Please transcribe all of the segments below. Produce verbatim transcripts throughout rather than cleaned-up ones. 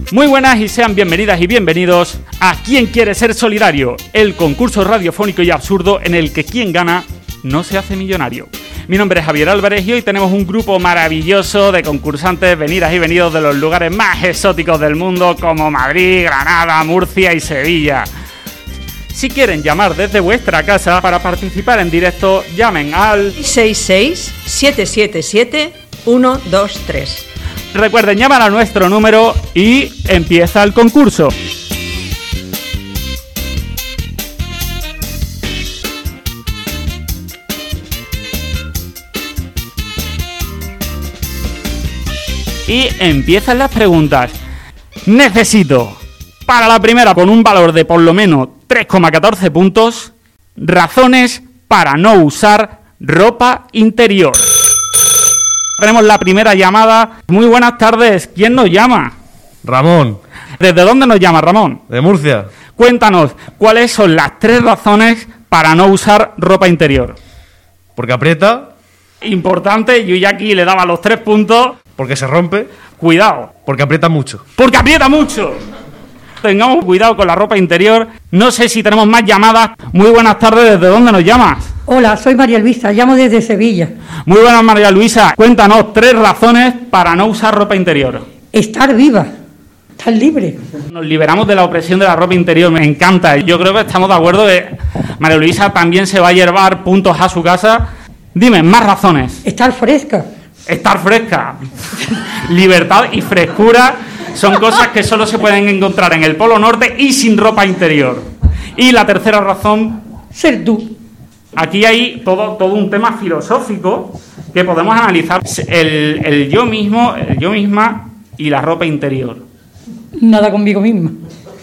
Muy buenas y sean bienvenidas y bienvenidos a ¿Quién quiere ser solidario? El concurso radiofónico y absurdo en el que quien gana no se hace millonario. Mi nombre es Javier Álvarez y hoy tenemos un grupo maravilloso de concursantes venidas y venidos de los lugares más exóticos del mundo como Madrid, Granada, Murcia y Sevilla. Si quieren llamar desde vuestra casa para participar en directo, llamen al seis seis siete siete siete uno dos tres. Recuerden, llaman a nuestro número y empieza el concurso. Y empiezan las preguntas. Necesito, para la primera, con un valor de por lo menos tres coma catorce puntos, razones para no usar ropa interior. Tenemos la primera llamada. Muy buenas tardes. ¿Quién nos llama? Ramón. ¿Desde dónde nos llama, Ramón? De Murcia. Cuéntanos, ¿cuáles son las tres razones para no usar ropa interior? Porque aprieta. Importante, yo ya aquí le daba los tres puntos. Porque se rompe. Cuidado. Porque aprieta mucho. Porque aprieta mucho. Tengamos cuidado con la ropa interior. No sé si tenemos más llamadas. Muy buenas tardes, ¿desde dónde nos llamas? Hola, soy María Luisa, llamo desde Sevilla. Muy buenas, María Luisa. Cuéntanos tres razones para no usar ropa interior. Estar viva, estar libre. Nos liberamos de la opresión de la ropa interior, me encanta. Yo creo que estamos de acuerdo que María Luisa también se va a llevar puntos a su casa. Dime, más razones. Estar fresca. Estar fresca. Libertad y frescura son cosas que solo se pueden encontrar en el Polo Norte y sin ropa interior. Y la tercera razón... Ser tú. Aquí hay todo, todo un tema filosófico que podemos analizar. El, el yo mismo, el yo misma y la ropa interior. Nada conmigo misma.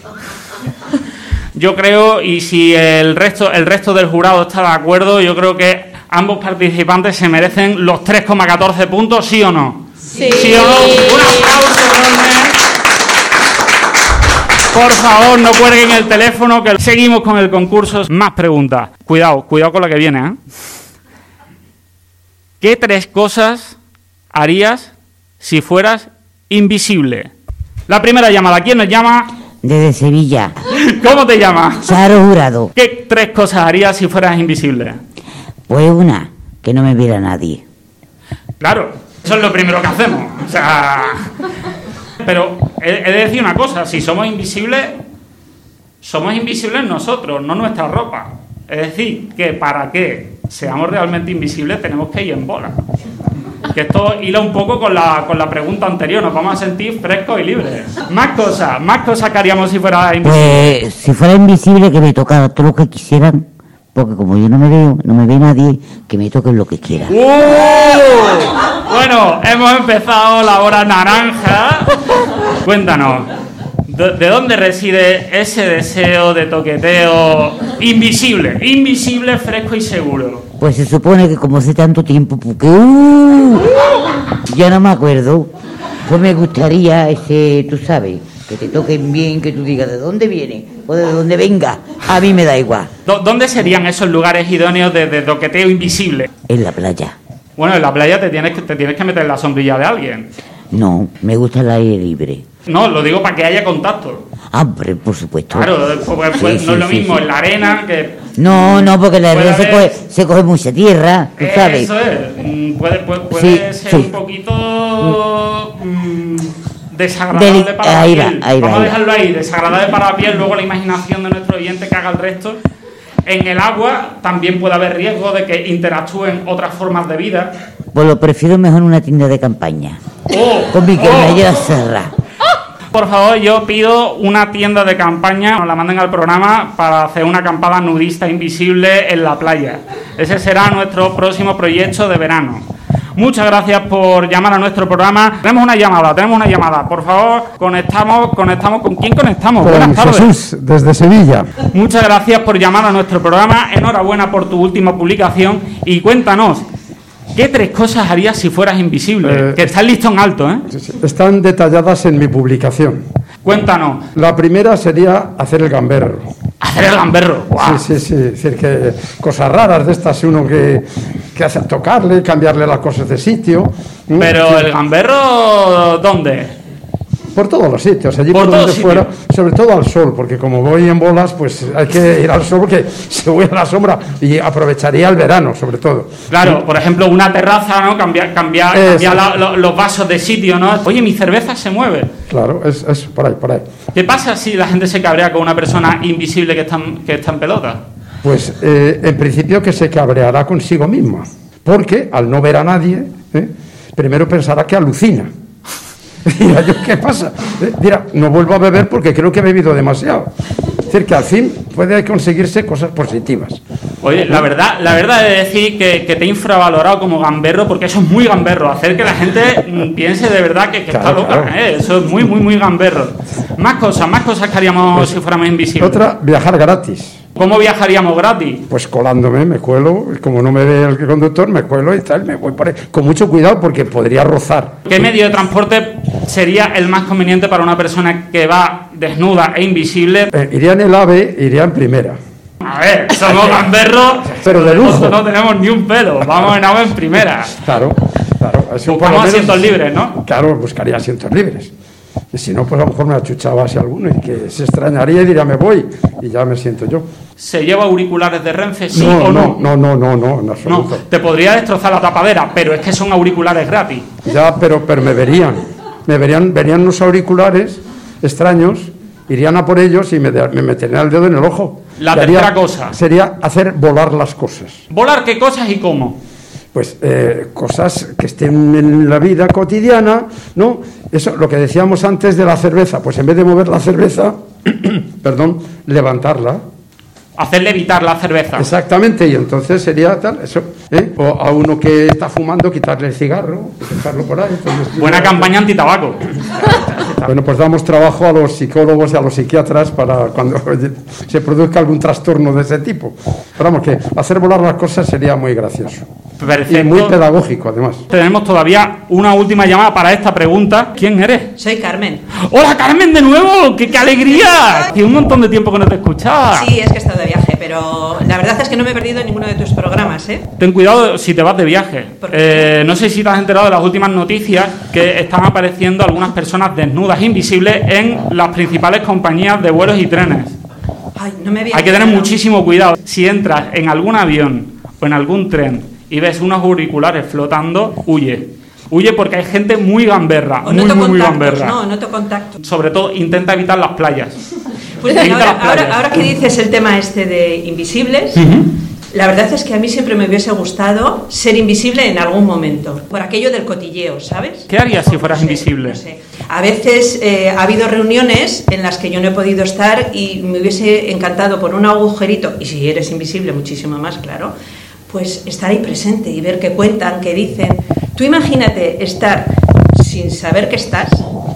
Yo creo, y si el resto, el resto del jurado está de acuerdo, yo creo que ambos participantes se merecen los tres coma catorce puntos, ¿sí o no? Sí. ¿Sí o no? Un aplauso enorme. Por favor, no cuelguen el teléfono, que seguimos con el concurso. Más preguntas. Cuidado, cuidado con la que viene, ¿eh? ¿Qué tres cosas harías si fueras invisible? La primera llamada, ¿quién nos llama? Desde Sevilla. ¿Cómo te llamas? Charo Jurado. ¿Qué tres cosas harías si fueras invisible? Pues una, que no me viera nadie. Claro, eso es lo primero que hacemos. O sea... Pero he, he de decir una cosa, si somos invisibles, somos invisibles nosotros, no nuestra ropa. Es decir, que para que seamos realmente invisibles tenemos que ir en bola. Que esto hila un poco con la, con la pregunta anterior, nos vamos a sentir frescos y libres. Más cosas, más cosas que haríamos si fuera invisible. Pues si fuera invisible, que me tocara todo lo que quisieran, porque como yo no me veo, no me ve nadie, que me toquen lo que quieran. ¡Uh! Bueno, hemos empezado la hora naranja. Cuéntanos, ¿de, ¿de dónde reside ese deseo de toqueteo invisible? Invisible, fresco y seguro. Pues se supone que como hace tanto tiempo, porque uh, ya no me acuerdo, pues me gustaría ese, tú sabes, que te toquen bien, que tú digas de dónde viene o de dónde venga, a mí me da igual. ¿Dónde serían esos lugares idóneos de, de toqueteo invisible? En la playa. Bueno, en la playa te tienes que, te tienes que meter en la sombrilla de alguien. No, me gusta el aire libre. No, lo digo para que haya contacto. Ah, pero por supuesto. Claro, pues, pues, sí, no sí, es lo sí, mismo sí. en la arena que... No, no, porque en la arena se haber... coge, se coge mucha tierra, tú sabes. Eso es. Puede, puede, puede Sí, ser sí. un poquito... Mmm, desagradable Deli- para ahí la va, piel. ahí va, Vamos a ahí va. dejarlo ahí, desagradable para la piel, luego la imaginación de nuestro oyente que haga el resto. En el agua también puede haber riesgo de que interactúen otras formas de vida. Pues lo prefiero mejor en una tienda de campaña. Oh, Con mi oh. carnella cerrada. Por favor, yo pido una tienda de campaña, nos la manden al programa para hacer una acampada nudista invisible en la playa. Ese será nuestro próximo proyecto de verano. Muchas gracias por llamar a nuestro programa. Tenemos una llamada, tenemos una llamada. Por favor, conectamos, conectamos. ¿Con quién conectamos? Con Buenas tardes. Jesús, desde Sevilla. Muchas gracias por llamar a nuestro programa. Enhorabuena por tu última publicación. Y cuéntanos, ¿qué tres cosas harías si fueras invisible? Eh, que está el listón alto, ¿eh? Sí, sí. Están detalladas en mi publicación. Cuéntanos. La primera sería hacer el gamberro. Hacer el gamberro. ¡Guau! Sí, sí, sí. Es decir, que cosas raras de estas, uno que, que hace tocarle, cambiarle las cosas de sitio. Pero Sí. el gamberro, ¿dónde? Por todos los sitios, allí Por por, todos donde sitios. fuera, sobre todo al sol, porque como voy en bolas, pues hay que ir al sol porque se voy a la sombra y aprovecharía el verano, sobre todo. Claro, por ejemplo, una terraza, ¿no? Cambiar, cambiar, Eso. cambiar la- lo- los vasos de sitio, ¿no? Oye, mi cerveza se mueve. Claro, es, es por ahí, por ahí. ¿Qué pasa si la gente se cabrea con una persona invisible que está, en- que está en pelota? Pues eh, en principio que se cabreará consigo misma, porque al no ver a nadie, ¿eh? primero pensará que alucina. Dirá, ¿yo qué pasa? Eh, Dirá, no vuelvo a beber porque creo que he bebido demasiado. Es decir, que al fin puede conseguirse cosas positivas. Oye, la verdad, la verdad es decir que, que te he infravalorado como gamberro, porque eso es muy gamberro, hacer que la gente mm, piense de verdad que, que Claro, está loca, claro. ¿eh? Eso es muy, muy, muy gamberro. Más cosas, más cosas que haríamos si fuéramos invisibles. Otra, viajar gratis. ¿Cómo viajaríamos gratis? Pues colándome, me cuelo, como no me ve el conductor, me cuelo y tal, me voy por ahí. Con mucho cuidado porque podría rozar. ¿Qué medio de transporte sería el más conveniente para una persona que va desnuda e invisible? Eh, iría en el AVE, iría en primera. A ver, somos gamberros, Pero de lujo. nosotros no tenemos ni un pelo, vamos en agua en primera. Claro, claro. Así por lo Buscamos menos- asientos libres, ¿no? Claro, buscaría asientos libres. Y si no, pues a lo mejor me achuchaba así alguno y que se extrañaría y diría, me voy, y ya me siento yo. ¿Se lleva auriculares de Renfe, sí no, o no, no? no, no, no, no, en No, absoluto. te podría destrozar la tapadera, pero es que son auriculares gratis. Ya, pero, pero me verían. Me verían, verían unos auriculares extraños, irían a por ellos y me, de- me meterían el dedo en el ojo. La Y haría- tercera cosa. Sería hacer volar las cosas. ¿Volar qué cosas y cómo? Pues eh, cosas que estén en la vida cotidiana, ¿no? Eso, lo que decíamos antes de la cerveza, pues en vez de mover la cerveza, perdón, levantarla. Hacerle evitar la cerveza. Exactamente, y entonces sería tal, eso, ¿eh? O a uno que está fumando, quitarle el cigarro, dejarlo por ahí. Entonces, Buena campaña antitabaco. Bueno, pues damos trabajo a los psicólogos y a los psiquiatras para cuando se produzca algún trastorno de ese tipo. Pero vamos, que hacer volar las cosas sería muy gracioso. Y Perfecto. muy pedagógico, además. Tenemos todavía una última llamada para esta pregunta. ¿Quién eres? Soy Carmen. ¡Hola, Carmen, de nuevo! ¡Qué, qué alegría! Tiene un montón de tiempo que no te escuchaba. Sí, es que he estado de viaje, pero la verdad es que no me he perdido ninguno de tus programas, ¿eh? Ten cuidado si te vas de viaje. ¿Por qué? Eh, no sé si te has enterado de las últimas noticias que están apareciendo algunas personas desnudas invisibles en las principales compañías de vuelos y trenes. Ay, no me había Hay que tener enterado. muchísimo cuidado. Si entras en algún avión o en algún tren y ves unos auriculares flotando, huye. Huye porque hay gente muy gamberra, O muy, noto muy, muy contactos, gamberra. no, noto contacto. Sobre todo, intenta evitar las playas. Pues Evita ahora, las playas. ahora, ahora que dices el tema este de invisibles, la verdad es que a mí siempre me hubiese gustado ser invisible en algún momento, por aquello del cotilleo, ¿sabes? ¿Qué harías si fueras No sé, invisible? no sé. A veces eh, ha habido reuniones en las que yo no he podido estar y me hubiese encantado por un agujerito, y si eres invisible muchísimo más, claro, pues estar ahí presente y ver qué cuentan, qué dicen. Tú imagínate estar sin saber que estás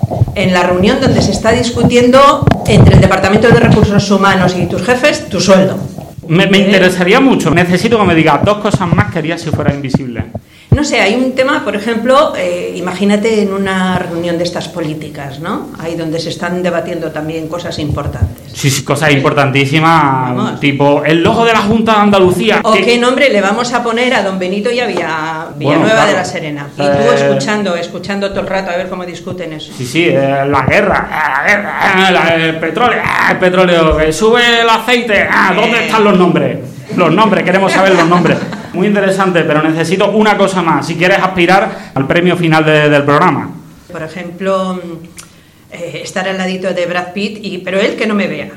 en la reunión donde se está discutiendo entre el Departamento de Recursos Humanos y tus jefes tu sueldo. Me, me ¿Eh? interesaría mucho. Necesito que me digas dos cosas más que harías si fueras invisible. No sé, hay un tema, por ejemplo, eh, imagínate en una reunión de estas políticas, ¿no? Ahí donde se están debatiendo también cosas importantes. Sí, sí, cosas importantísimas, Vamos. tipo el logo de la Junta de Andalucía. ¿O que- qué nombre le vamos a poner a don Benito y a Villa- Villanueva claro. de la Serena? Y tú Eh, escuchando, escuchando todo el rato a ver cómo discuten eso. Sí, sí, eh, la guerra, ah, la guerra, ah, la- el petróleo, ah, el petróleo, que sube el aceite, ah, ¿dónde están los nombres? Los nombres, queremos saber los nombres. Muy interesante, pero necesito una cosa más, si quieres aspirar al premio final de- del programa. Por ejemplo, mm, eh, estar al ladito de Brad Pitt, y, pero él que no me vea.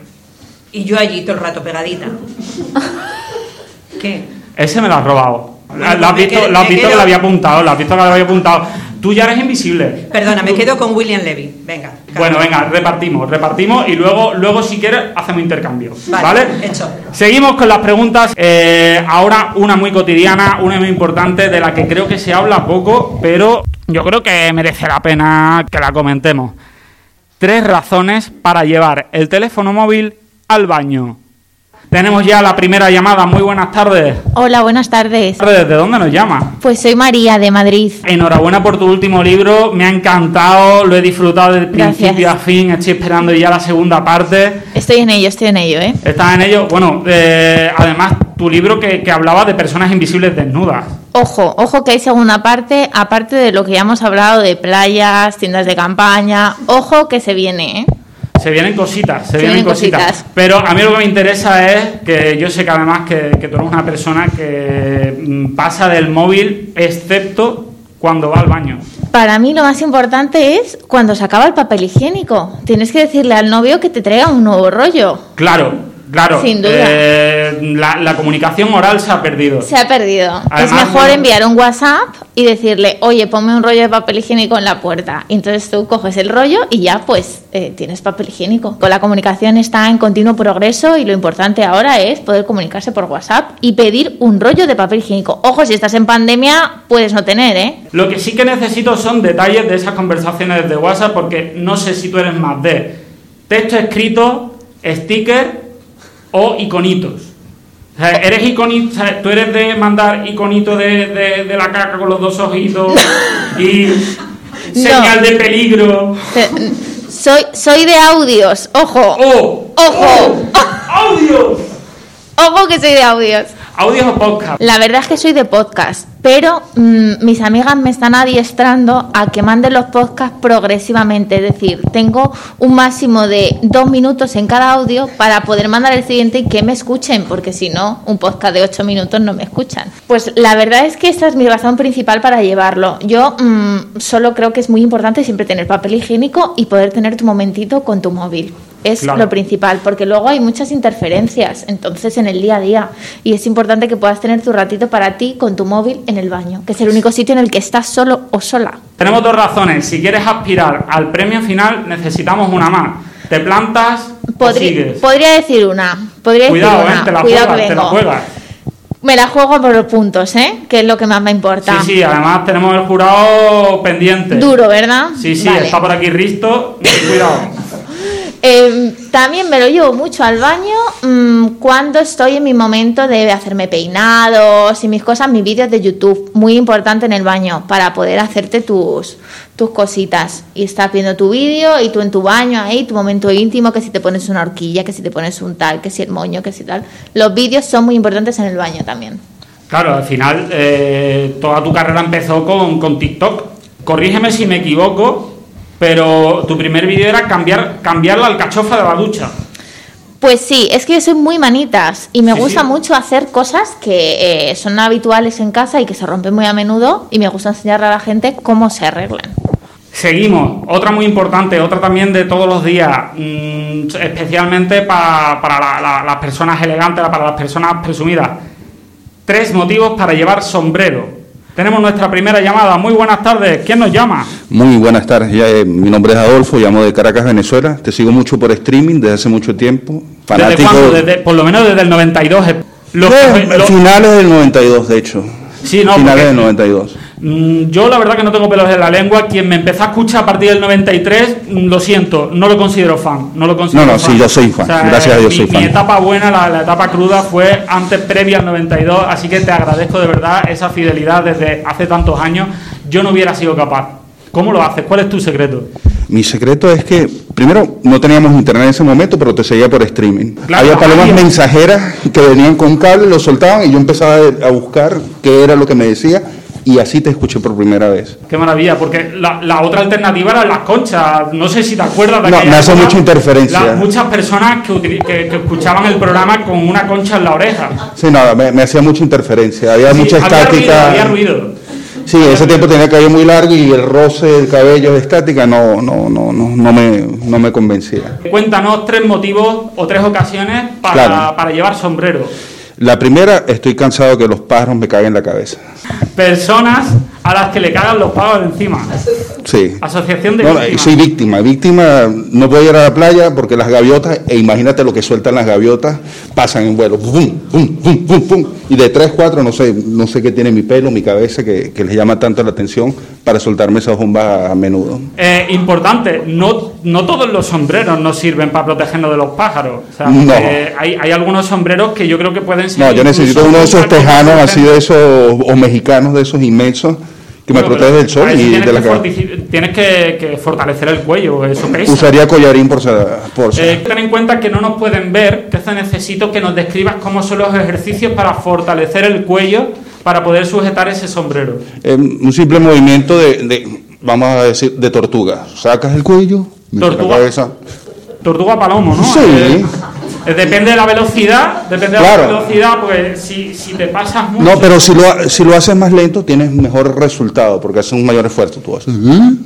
Y yo allí todo el rato pegadita. ¿Qué? Ese me lo has robado. Bueno, Lo has me visto, quedo- lo has me visto que quedo- lo había apuntado, lo has visto que lo había apuntado. Tú ya eres invisible. Perdona, me quedo con William Levy. Venga. Bueno, venga, repartimos, repartimos y luego, luego si quieres, hacemos intercambio. Vale, ¿Vale? hecho. Seguimos con las preguntas. Eh, ahora una muy cotidiana, una muy importante, de la que creo que se habla poco, pero yo creo que merece la pena que la comentemos. Tres razones para llevar el teléfono móvil al baño. Tenemos ya la primera llamada. Muy buenas tardes. Hola, buenas tardes. ¿Desde dónde nos llama? Pues soy María de Madrid. Enhorabuena por tu último libro, me ha encantado, lo he disfrutado del Gracias. principio a fin, estoy esperando ya la segunda parte. Estoy en ello, estoy en ello, ¿eh? ¿Estás en ello? Bueno, eh, además, tu libro que, que hablaba de personas invisibles desnudas. Ojo, ojo que hay segunda parte, aparte de lo que ya hemos hablado de playas, tiendas de campaña, ojo que se viene, ¿eh? Se vienen cositas, se, Se vienen, vienen cositas. cositas. Pero a mí lo que me interesa es que yo sé que además que, que tú eres una persona que mm, pasa del móvil excepto cuando va al baño. Para mí lo más importante es cuando se acaba el papel higiénico. Tienes que decirle al novio que te traiga un nuevo rollo. Claro. Claro, Sin duda. eh, la, la comunicación oral se ha perdido. Se ha perdido. Además, es mejor bueno, enviar un WhatsApp y decirle, oye, ponme un rollo de papel higiénico en la puerta. Y entonces tú coges el rollo y ya pues eh, tienes papel higiénico. Con la comunicación está en continuo progreso y lo importante ahora es poder comunicarse por WhatsApp y pedir un rollo de papel higiénico. Ojo, si estás en pandemia puedes no tener, ¿eh? Lo que sí que necesito son detalles de esas conversaciones de WhatsApp, porque no sé si tú eres más de texto escrito, sticker o iconitos. O sea, eres iconito, o sea, tú eres de mandar iconito de, de, de la caca con los dos ojitos y señal de peligro. Te- Soy, soy de audios, ojo. ¡Oh! ¡Ojo! ¡Audios! Ojo que soy de audios. ¿Audios o podcast? La verdad es que soy de podcast, pero mmm, mis amigas me están adiestrando a que mande los podcasts progresivamente. Es decir, tengo un máximo de dos minutos en cada audio para poder mandar el siguiente y que me escuchen, porque si no, un podcast de ocho minutos no me escuchan. Pues la verdad es que esta es mi razón principal para llevarlo. Yo mmm, solo creo que es muy importante siempre tener papel higiénico y poder tener tu momentito con tu móvil. Es Claro. lo principal, porque luego hay muchas interferencias, entonces en el día a día, y es importante que puedas tener tu ratito para ti con tu móvil en el baño, que es el único sitio en el que estás solo o sola. Tenemos dos razones. Si quieres aspirar al premio final, necesitamos una más. ¿Te plantas o Podrí- sigues? podría decir una, podría Cuidado, decir ¿eh? una. Te la Cuidado juegas, que te la vengo. juegas. Me la juego por los puntos, ¿eh? Que es lo que más me importa. Sí, sí, además tenemos el jurado pendiente. Duro, ¿verdad? Sí, sí, Vale. está por aquí Risto. Cuidado. Eh, también me lo llevo mucho al baño mmm, cuando estoy en mi momento de hacerme peinados y mis cosas, mis vídeos de YouTube, muy importante en el baño para poder hacerte tus, tus cositas. Y estás viendo tu vídeo y tú en tu baño ahí, tu momento íntimo, que si te pones una horquilla, que si te pones un tal, que si el moño, que si tal. Los vídeos son muy importantes en el baño también. Claro, al final eh, toda tu carrera empezó con, con TikTok. Corrígeme si me equivoco, pero tu primer vídeo era cambiar, cambiar la alcachofa de la ducha. Pues sí, es que yo soy muy manitas y me Sí, gusta sí. mucho hacer cosas que eh, son habituales en casa y que se rompen muy a menudo, y me gusta enseñarle a la gente cómo se arreglan. Seguimos, otra muy importante, otra también de todos los días, mmm, especialmente pa- para la- la- las personas elegantes, para las personas presumidas. Tres motivos para llevar sombrero. Tenemos nuestra primera llamada. Muy buenas tardes. ¿Quién nos llama? Muy buenas tardes, ya, eh, mi nombre es Adolfo, llamo de Caracas, Venezuela. Te sigo mucho por streaming desde hace mucho tiempo. ¿Desde cuándo? Desde, por lo menos desde el noventa y dos. eh, Los, Eh, los- finales del noventa y dos, de hecho. Sí, no, finales porque- del noventa y dos. Mm, Yo la verdad que no tengo pelos en la lengua. Quien me empezó a escuchar a partir del noventa y tres, mm, lo siento, no lo considero fan. No, lo considero No, no, fan. sí, yo soy fan. Gracias a Dios mi, soy fan. Mi etapa buena, la, la etapa cruda, fue antes, previa al noventa y dos, así que te agradezco de verdad esa fidelidad desde hace tantos años. Yo no hubiera sido capaz. ¿Cómo lo haces? ¿Cuál es tu secreto? Mi secreto es que, primero, no teníamos internet en ese momento, pero te seguía por streaming. Claro, Había palomas había. mensajeras que venían con cable, lo soltaban y yo empezaba a buscar qué era lo que me decía, y así te escuché por primera vez. Qué maravilla, porque la, la otra alternativa eran las conchas. No sé si te acuerdas de No, aquella me hace época, mucha interferencia. la- muchas personas que, utili- que, que escuchaban el programa con una concha en la oreja. Sí, nada, me, me hacía mucha interferencia, había Sí, mucha había estática. ruido, había ruido. Sí, en ese tiempo tenía el cabello muy largo y el roce del cabello de estática no, no, no, no, no, me, no me convencía. Cuéntanos tres motivos o tres ocasiones para, Claro. para llevar sombrero. La primera, estoy cansado que los pájaros me caguen en la cabeza. Personas a las que le cagan los pavos encima. Sí. Asociación de No, víctimas. soy víctima. Víctima, no puedo ir a la playa porque las gaviotas, e imagínate lo que sueltan las gaviotas, pasan en vuelo. Pum, pum, pum, pum, pum. Y de tres, cuatro, no sé, no sé qué tiene mi pelo, mi cabeza, que, que les llama tanto la atención para soltarme esas bombas a menudo. Eh, importante, no, no todos los sombreros nos sirven para protegernos de los pájaros. O sea, No. eh, hay, hay algunos sombreros que yo creo que pueden ser. No, yo necesito incluso uno de esos ultra tejanos así de contraproducentes. esos, o mexicanos de esos inmensos, que me Bueno, protege pero del sol para eso y tienes de la que cabeza. fortifi- Tienes que, que fortalecer el cuello, eso pesa. Usaría collarín por, sa- por sa- Eh, ten en cuenta que no nos pueden ver, que necesito que nos describas cómo son los ejercicios para fortalecer el cuello para poder sujetar ese sombrero? Eh, un simple movimiento de, de, vamos a decir, de tortuga. Sacas el cuello, Tortuga. la cabeza. Tortuga palomo, ¿no? Sí. Eh, eh, depende de la velocidad, depende de Claro. la velocidad, pues si, si te pasas mucho... No, pero si lo, ha- si lo haces más lento, tienes mejor resultado, porque haces un mayor esfuerzo. Tú haces...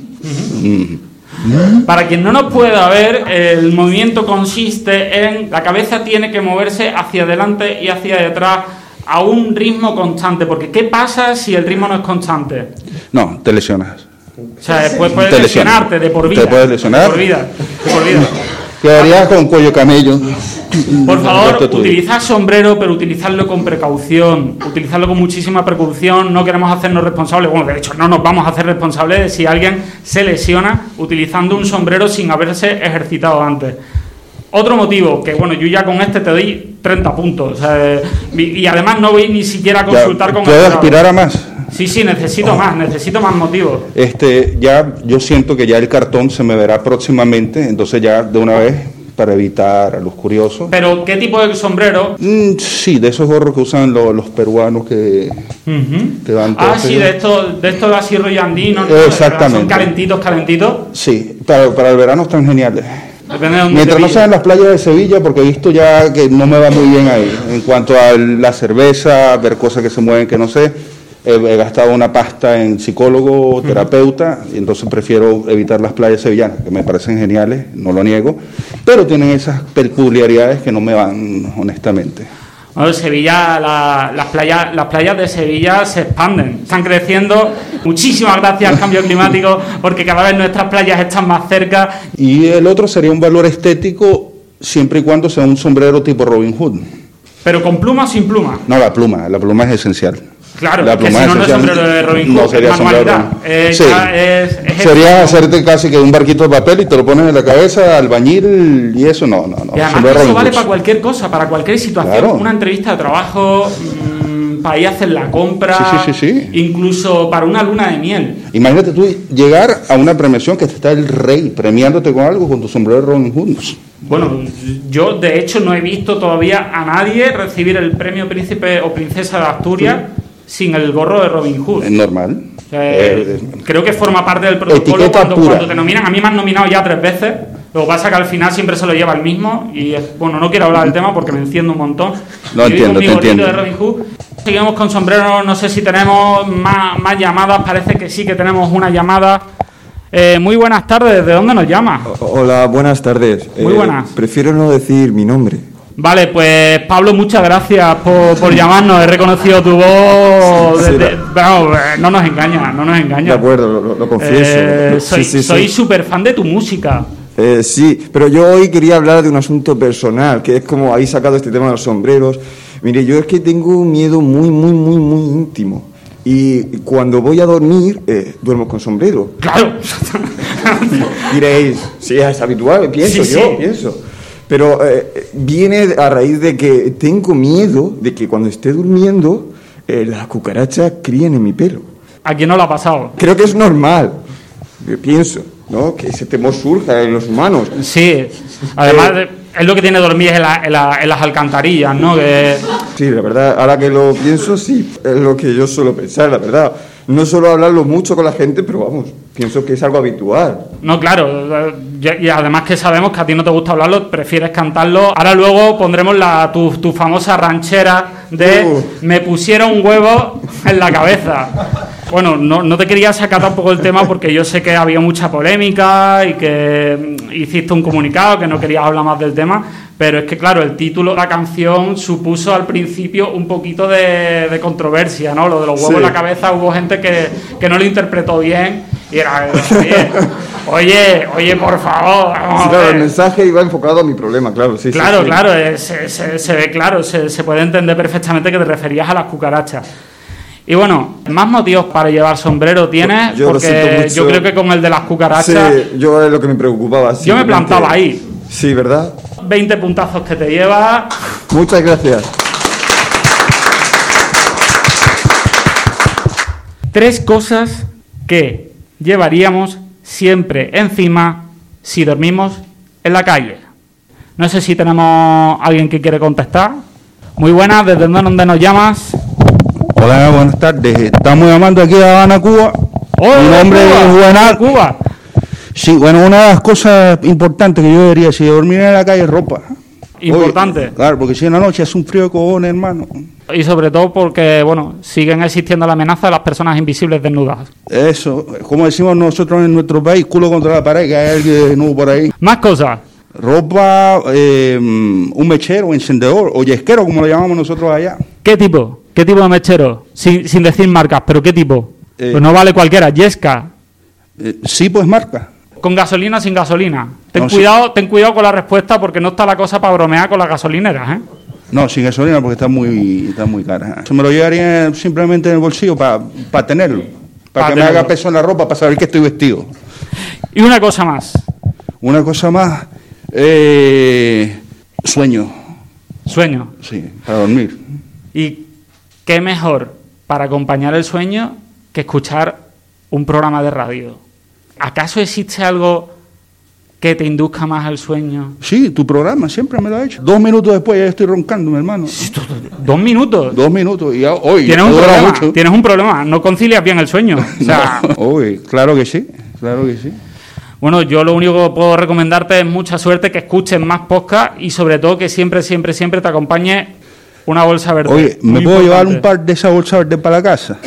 Mm. Para quien no nos pueda ver, el movimiento consiste en la cabeza tiene que moverse hacia adelante y hacia detrás a un ritmo constante, porque ¿qué pasa si el ritmo no es constante? No, te lesionas. O sea, después puedes Te lesionas. lesionarte de por vida. Te puedes lesionar. De por vida. De por vida. Quedarías con cuello camello. Por favor, Resto tuyo. utilizad sombrero, pero utilizadlo con precaución, utilizadlo con muchísima precaución. No queremos hacernos responsables, bueno, de hecho no nos vamos a hacer responsables de si alguien se lesiona utilizando un sombrero sin haberse ejercitado antes. Otro motivo, que bueno, yo ya con este te doy treinta puntos, o sea, y, y además no voy ni siquiera a consultar Ya, con ¿puedo el jurado. aspirar a más? Sí, sí, necesito más, necesito más motivos. Este, ya yo siento que ya el cartón se me verá próximamente, entonces ya de una vez, para evitar a los curiosos. Pero, ¿qué tipo de sombrero? Mm, sí, de esos gorros que usan lo- los peruanos que, Ujú. que van Ah, todos sí, ellos. de estos de estos así rollo andino, ¿no? Exactamente. Son calentitos, calentitos. Sí, para, para el verano están geniales. Depende de dónde Mientras te no pilles. sean las playas de Sevilla, porque he visto ya que no me va muy bien ahí. En cuanto a la cerveza, ver cosas que se mueven que no sé, he, he gastado una pasta en psicólogo, terapeuta, y entonces prefiero evitar las playas sevillanas, que me parecen geniales, no lo niego, pero tienen esas peculiaridades que no me van, honestamente. Bueno, Sevilla, la- las playas, las playas de Sevilla se expanden, están creciendo. Muchísimas gracias al cambio climático, porque cada vez nuestras playas están más cerca. Y el otro sería un valor estético, siempre y cuando sea un sombrero tipo Robin Hood. Pero con pluma o sin pluma. No, la pluma, la pluma es esencial. Claro, La que si pluma no, no es esencial. sombrero de Robin Hood, No es sería manualidad. sombrero. Eh, Sí. ya es- es Sería esto. hacerte casi que un barquito de papel y te lo pones en la cabeza, albañil y eso, no, no, no. Y además sombrero eso Robin vale Hood. para cualquier cosa, para cualquier situación. Claro. Una entrevista de trabajo, mmm, para ir a hacer la compra, Sí, sí, sí, sí. incluso para una luna de miel. Imagínate tú llegar a una premiación que está el rey premiándote con algo con tu sombrero de Robin Hood. Bueno, yo de hecho no he visto todavía a nadie recibir el premio Príncipe o Princesa de Asturias sin el gorro de Robin Hood. Es normal. Eh, Eh, creo que forma parte del protocolo etiqueta cuando, pura. cuando te nominan. A mí me han nominado ya tres veces. Lo que pasa es que al final siempre se lo lleva el mismo. Y es- bueno, no quiero hablar del tema porque me enciendo un montón. No Yo voy entiendo, con mi te gorrito entiendo. de Robin Hood. Seguimos con sombrero. No sé si tenemos más, más llamadas. Parece que sí que tenemos una llamada. Eh, muy buenas tardes. ¿De dónde nos llama? Hola, buenas tardes. Muy buenas. Prefiero no decir mi nombre. Vale, pues Pablo, muchas gracias por, por llamarnos. He reconocido tu voz. Sí, desde- la- Vamos, eh, no nos engaña, no nos engaña. De acuerdo, lo, lo confieso. Eh, Sí, soy sí, sí. soy súper fan de tu música. Eh, sí, pero yo hoy quería hablar de un asunto personal, que es como habéis sacado este tema de los sombreros. Mire, yo es que tengo un miedo muy, muy, muy, muy íntimo. Y cuando voy a dormir, eh, duermo con sombrero. Claro. Diréis, sí, es habitual, pienso Sí, yo, sí. pienso. Pero eh, viene a raíz de que tengo miedo de que cuando esté durmiendo, eh, las cucarachas críen en mi pelo. ¿A quién no lo ha pasado? Creo que es normal, yo pienso, ¿no? Que ese temor surja en los humanos. Sí. Además, de- es lo que tiene dormir en, la- en la- en las alcantarillas, ¿no? Que, Sí, la verdad, ahora que lo pienso, sí, es lo que yo suelo pensar, la verdad. No suelo hablarlo mucho con la gente, pero vamos, pienso que es algo habitual. no, claro. Y, y además que sabemos que a ti no te gusta hablarlo, prefieres cantarlo. Ahora luego pondremos la, tu, tu famosa ranchera de Uh. me pusieron huevo en la cabeza. Bueno, no, no te quería sacar tampoco el tema porque yo sé que había mucha polémica y que mm, hiciste un comunicado que no querías hablar más del tema, pero es que claro, el título de la canción supuso al principio un poquito de, de controversia, ¿no? Lo de los huevos Sí. en la cabeza, hubo gente que, que no lo interpretó bien y era, oye, oye, oye, por favor, vamos Sí, a claro, ver. el mensaje iba enfocado a mi problema, claro, sí. sí, Claro, sí. claro, eh, se, se- se ve claro, se, se puede entender perfectamente que te referías a las cucarachas. Y bueno, más motivos para llevar sombrero tienes, Yo lo siento porque mucho. yo creo que con el de las cucarachas, Sí, yo es lo que me preocupaba. yo me simplemente. plantaba ahí. Sí, ¿verdad? veinte puntazos que te llevas. Muchas gracias. Tres cosas que llevaríamos siempre encima si dormimos en la calle. No sé si tenemos alguien que quiere contestar. Muy buenas, ¿desde dónde nos llamas? Hola, buenas tardes. Estamos llamando aquí a Habana, Cuba. ¡Hola, Mi nombre Cuba! es Juvenal. Cuba. Sí, bueno, una de las cosas importantes que yo diría, si dormir en la calle es ropa. Importante. Oye, claro, porque si en la noche hace un frío de cojones, hermano. Y sobre todo porque, bueno, siguen existiendo la amenaza de las personas invisibles desnudas. Eso, como decimos nosotros en nuestro país, culo contra la pared, que hay alguien desnudo por ahí. Más cosas. Ropa, eh, un mechero, encendedor, o yesquero, como lo llamamos nosotros allá. ¿Qué tipo? ¿Qué tipo de mechero? Sin, sin decir marcas, pero ¿qué tipo? Eh, pues no vale cualquiera, Yesca. Eh, sí, pues marca. ¿Con gasolina o sin gasolina? Ten, No, cuidado, sí. ten cuidado con la respuesta porque no está la cosa para bromear con las gasolineras, ¿eh? No, sin gasolina porque está muy, está muy cara. Se me lo llevaría simplemente en el bolsillo para pa tenerlo. Para Pa que me tenerlo. haga peso en la ropa, para saber que estoy vestido. Y una cosa más. Una cosa más, eh, sueño, Sueño. sí, para dormir. ¿Y qué mejor para acompañar el sueño que escuchar un programa de radio? ¿Acaso existe algo que te induzca más al sueño? Sí, tu programa siempre me lo ha hecho. Dos minutos después ya estoy roncando, mi hermano. Dos minutos. Dos minutos y ya, hoy Tienes no un dura problema. mucho. Tienes un problema. No concilias bien el sueño. O sea, No, uy, claro que sí, claro que sí. bueno, yo lo único que puedo recomendarte es mucha suerte, que escuches más podcast y sobre todo que siempre, siempre, siempre te acompañe una bolsa verde. Oye, ¿me Muy puedo llevar importante. un par de esas bolsas verdes para la casa?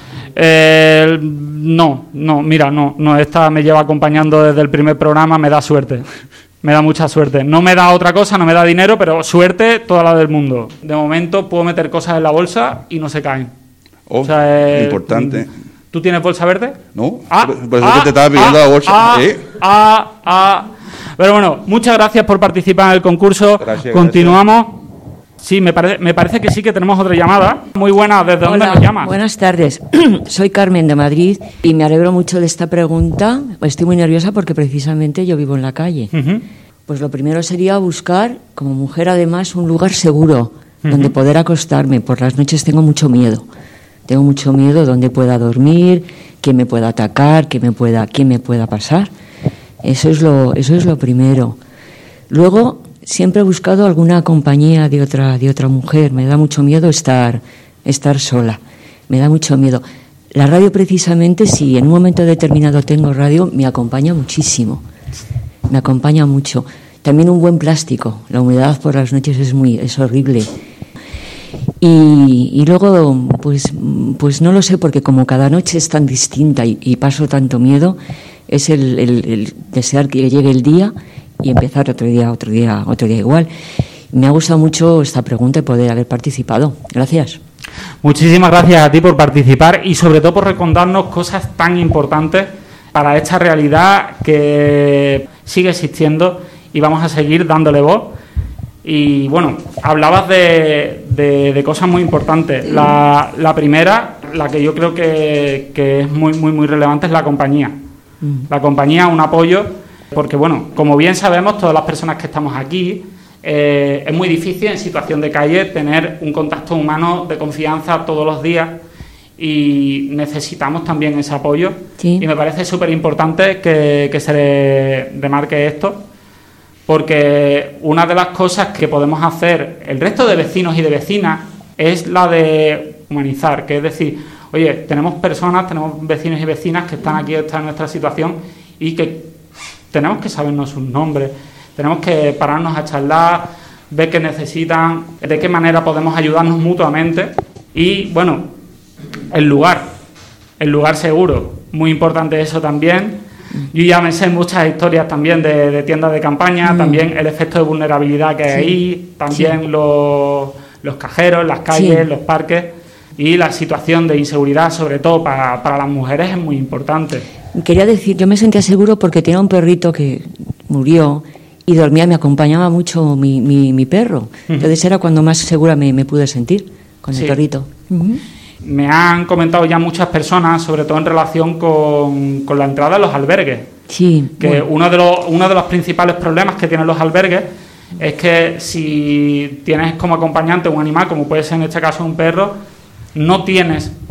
Eh, no, no, mira, no, no, esta me lleva acompañando desde el primer programa, me da suerte, me da mucha suerte. No me da otra cosa, no me da dinero, pero suerte toda la del mundo. De momento puedo meter cosas en la bolsa y no se caen. Oh, O sea, eh, importante. ¿Tú tienes bolsa verde? No, Ah, por, por eso ah, que te estaba pidiendo ah, la bolsa. ah, ¿eh? ah, ah. Pero bueno, muchas gracias por participar en el concurso. Gracias, Continuamos. Sí, me, parece me parece que sí que tenemos otra llamada. Muy buena, ¿desde dónde Hola, nos llamas? buenas tardes. Soy Carmen de Madrid y me alegro mucho de esta pregunta. Estoy muy nerviosa porque precisamente yo vivo en la calle. Ujú. Pues lo primero sería buscar, como mujer además, un lugar seguro donde poder acostarme. Por las noches tengo mucho miedo. Tengo mucho miedo donde pueda dormir, quién me pueda atacar, quién me pueda, quién me pueda pasar. Eso es lo, eso es lo primero. Luego, siempre he buscado alguna compañía de otra, de otra mujer. Me da mucho miedo estar, estar sola. Me da mucho miedo. La radio, precisamente, si en un momento determinado tengo radio, me acompaña muchísimo. Me acompaña mucho. También un buen plástico. La humedad por las noches es muy, es horrible. Y, y luego, pues, pues no lo sé, porque como cada noche es tan distinta y, y paso tanto miedo, es el, el, el desear que llegue el día y empezar otro día, otro día, otro día igual. Me ha gustado mucho esta pregunta y poder haber participado. Gracias. Muchísimas gracias a ti por participar y sobre todo por recordarnos cosas tan importantes para esta realidad que sigue existiendo y vamos a seguir dándole voz. Y bueno, hablabas de, de, de cosas muy importantes. La, la primera, la que yo creo que, que es muy, muy, muy relevante, es la compañía. Mm. La compañía, un apoyo, porque bueno, como bien sabemos, todas las personas que estamos aquí, eh, es muy difícil en situación de calle tener un contacto humano de confianza todos los días y necesitamos también ese apoyo. Sí. Y me parece súper importante que, que se remarque esto, porque una de las cosas que podemos hacer el resto de vecinos y de vecinas es la de humanizar, que es decir, oye, tenemos personas, tenemos vecinos y vecinas que están aquí, están en nuestra situación y que tenemos que sabernos sus nombres, tenemos que pararnos a charlar, ver qué necesitan, de qué manera podemos ayudarnos mutuamente y, bueno, el lugar, el lugar seguro, muy importante eso también. Yo ya me sé muchas historias también de, de tiendas de campaña, mm. también el efecto de vulnerabilidad que hay sí. ahí, también sí. los, los cajeros, las calles, sí. los parques y la situación de inseguridad, sobre todo para, para las mujeres, es muy importante. Quería decir, yo me sentía seguro porque tenía un perrito que murió y dormía, me acompañaba mucho mi, mi, mi perro. Uh-huh. Entonces era cuando más segura me, me pude sentir con sí. el perrito. Uh-huh. Me han comentado ya muchas personas, sobre todo en relación con, con la entrada a los albergues. Sí. Que bueno. uno de los uno de los principales problemas que tienen los albergues es que si tienes como acompañante un animal, como puede ser en este caso un perro, no tienes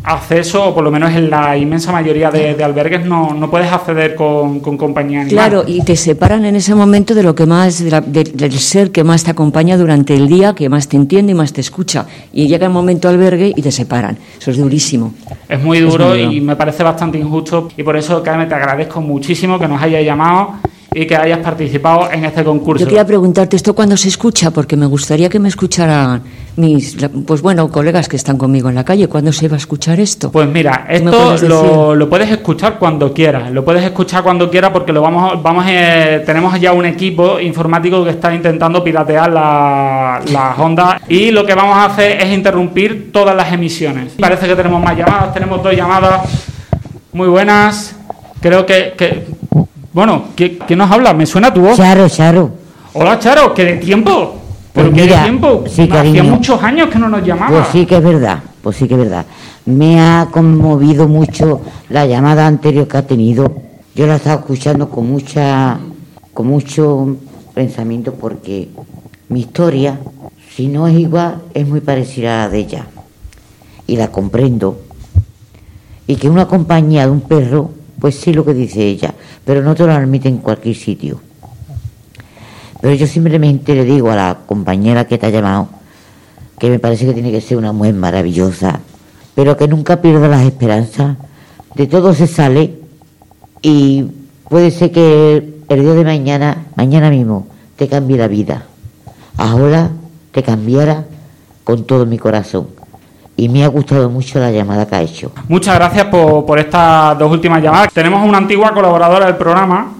acceso, o por lo menos en la inmensa mayoría de, de albergues, no, no puedes acceder con, con compañía animal. Claro, y te separan en ese momento de lo que más, de la, de, del ser que más te acompaña durante el día, que más te entiende y más te escucha. Y llega el momento albergue y te separan. Eso es durísimo. Es muy duro, es muy duro. Y me parece bastante injusto, y por eso, Carmen, te agradezco muchísimo que nos hayas llamado y que hayas participado en este concurso. Yo quería preguntarte, ¿esto cuándo se escucha? Porque me gustaría que me escucharan mis, pues bueno, colegas que están conmigo en la calle. ¿Cuándo se va a escuchar esto? Pues mira, ¿Qué me esto puedes lo, decir? lo puedes escuchar cuando quieras, lo puedes escuchar cuando quieras porque lo vamos, vamos eh, tenemos ya un equipo informático que está intentando piratear la- las ondas, y lo que vamos a hacer es interrumpir todas las emisiones. Parece que tenemos más llamadas, tenemos dos llamadas muy buenas, creo que... que bueno, ¿quién quién nos habla? ¿Me suena tu voz? Charo, Charo. Hola, Charo, ¿qué de tiempo? ¿Pero Pues qué de mira, tiempo? sí, Hacía cariño. muchos años que no nos llamaba. Pues sí que es verdad, pues sí que es verdad. Me ha conmovido mucho la llamada anterior que ha tenido. Yo la he estado escuchando con mucha, con mucho pensamiento, porque mi historia, si no es igual, es muy parecida a la de ella. Y la comprendo. Y que una compañía de un perro, pues sí, lo que dice ella, pero no te lo admite en cualquier sitio. Pero yo simplemente le digo a la compañera que te ha llamado que me parece que tiene que ser una mujer maravillosa, pero que nunca pierda las esperanzas. De todo se sale, y puede ser que el día de mañana, mañana mismo, te cambie la vida. Ahora te cambiara con todo mi corazón. Y me ha gustado mucho la llamada que ha hecho. Muchas gracias por, por estas dos últimas llamadas. Tenemos una antigua colaboradora del programa.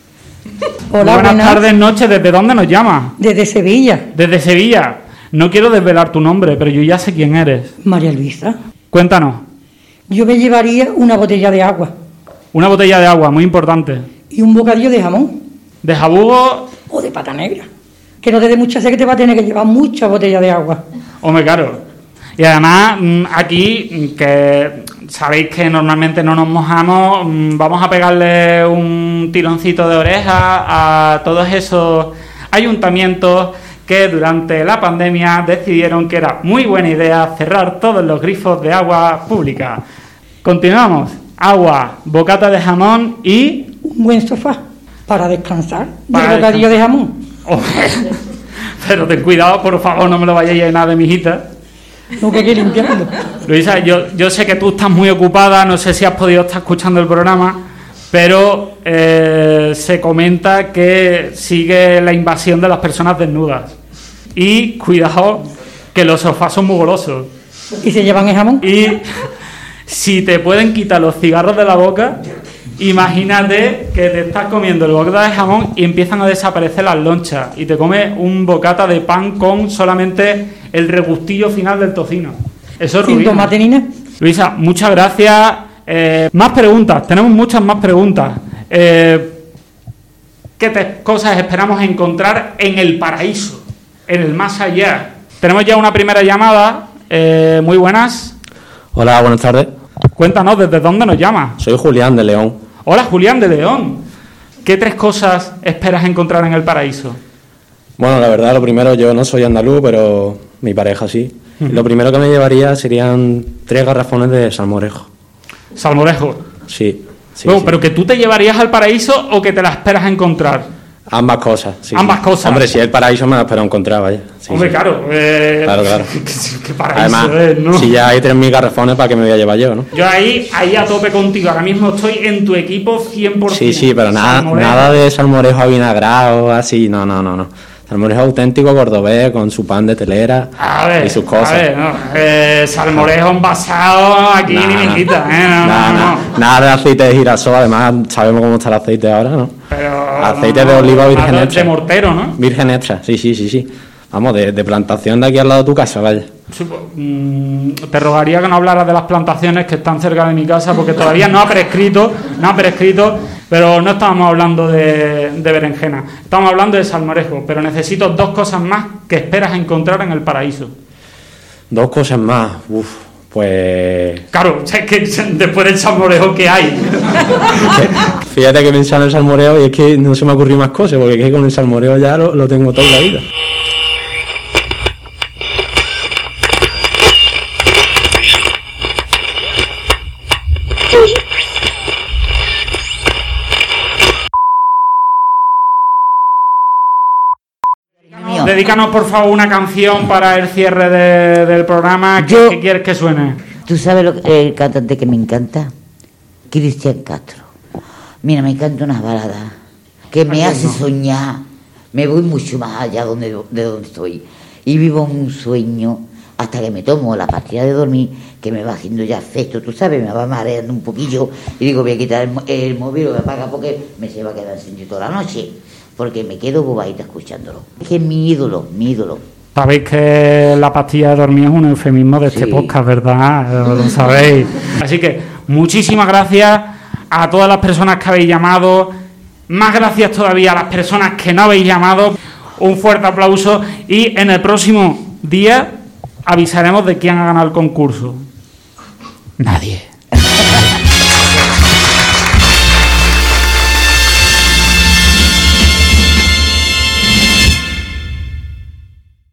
Hola, buenas, buenas. tardes, noches. ¿Desde dónde nos llamas? Desde Sevilla, Desde Sevilla. No quiero desvelar tu nombre, pero yo ya sé quién eres. María Luisa. Cuéntanos. Yo me llevaría una botella de agua Una botella de agua, muy importante. y un bocadillo de jamón De jabugo, o de pata negra. Que no te dé mucha sed, que te va a tener que llevar mucha botella de agua. hombre, claro. Y además, mm, aquí, mm, que sabéis que normalmente no nos mojamos, mm, vamos a pegarle un tironcito de oreja a todos esos ayuntamientos que durante la pandemia decidieron que era muy buena idea cerrar todos los grifos de agua pública. Continuamos. Agua, bocata de jamón y... Un buen sofá para descansar. Y Para el bocadillo de descansar. jamón. Pero ten cuidado, por favor, no me lo vayáis a llenar de mijita. No, que hay que limpiarlo. Luisa, yo, yo sé que tú estás muy ocupada, no sé si has podido estar escuchando el programa, pero eh, se comenta que sigue la invasión de las personas desnudas. Y cuidado, que los sofás son muy golosos. Y se llevan el jamón. Y si te pueden quitar los cigarros de la boca, imagínate que te estás comiendo el bocata de jamón y empiezan a desaparecer las lonchas y te comes un bocata de pan con solamente el regustillo final del tocino. Eso es Sin ruina. tomate ni nada. Luisa, muchas gracias. Eh, más preguntas, tenemos muchas más preguntas. Eh, ¿Qué te- cosas esperamos encontrar en el paraíso, en el más allá? Tenemos ya una primera llamada. Eh, muy buenas. Hola, buenas tardes. Cuéntanos, ¿desde dónde nos llamas? Soy Julián de León. Hola, Julián de León. ¿Qué tres cosas esperas encontrar en el paraíso? Bueno, la verdad, lo primero, yo no soy andaluz, pero mi pareja sí. Y lo primero que me llevaría serían tres garrafones de salmorejo. Salmorejo. Sí. sí, Bueno, sí. pero que tú te llevarías al paraíso o que te la esperas encontrar. Ambas cosas. sí, Ambas sí. cosas. Hombre, si es el paraíso me la espero encontrar, vaya. Sí, Hombre, sí. claro. eh, Claro, claro. qué, qué paraíso Además, es, ¿no? si ya hay tres mil garrafones, ¿para qué me voy a llevar yo, no? Yo ahí, ahí a tope contigo. Ahora mismo estoy en tu equipo cien por ciento. Sí, sí, pero nada, Salmorejo. nada de salmorejo avinagrado, así, no, no, no, no. Salmorejo auténtico cordobés con su pan de telera A ver, y sus cosas. A ver, no, eh, salmorejo envasado aquí No, ni no. mijita, ¿eh? No, Nada, no, nada, no. nada de aceite de girasol, además sabemos cómo está el aceite ahora, ¿no? Pero, Aceite no, de oliva no, virgen de- extra. de mortero, ¿no? Virgen extra, sí, sí, sí, sí. Vamos, de, de plantación de aquí al lado de tu casa, vaya. Sí, pues, mm, te rogaría que no hablaras de las plantaciones que están cerca de mi casa porque todavía no ha prescrito, no ha prescrito, pero no estábamos hablando de, de berenjena, estamos hablando de salmorejo, pero necesito dos cosas más que esperas encontrar en el paraíso. Dos cosas más, uff, pues... Claro, es que después del salmorejo que hay. Fíjate que pensaba en el salmoreo y es que no se me ocurrió más cosas, porque es que con el salmoreo ya lo, lo tengo toda la vida. coño. Dedícanos, por favor, una canción para el cierre de- del programa. ¿Qué, Yo- qué quieres que suene? ¿Tú sabes lo que- el cantante que me encanta? Cristian Castro. Mira, me encanta unas baladas que me Ay, hace no. soñar. Me voy mucho más allá donde, de donde estoy. Y vivo un sueño hasta que me tomo la pastilla de dormir, que me va haciendo ya efecto, tú sabes, me va mareando un poquillo. Y digo, voy a quitar el, mo- el móvil, lo voy a apagar porque me se va a quedar encendido toda la noche. Porque me quedo bobadita escuchándolo. Es que es mi ídolo, mi ídolo. Sabéis que la pastilla de dormir es un eufemismo de este Sí. podcast, ¿verdad? Lo sabéis. Así que muchísimas gracias a todas las personas que habéis llamado. Más gracias todavía a las personas que no habéis llamado. Un fuerte aplauso y en el próximo día avisaremos de quién ha ganado el concurso. Nadie.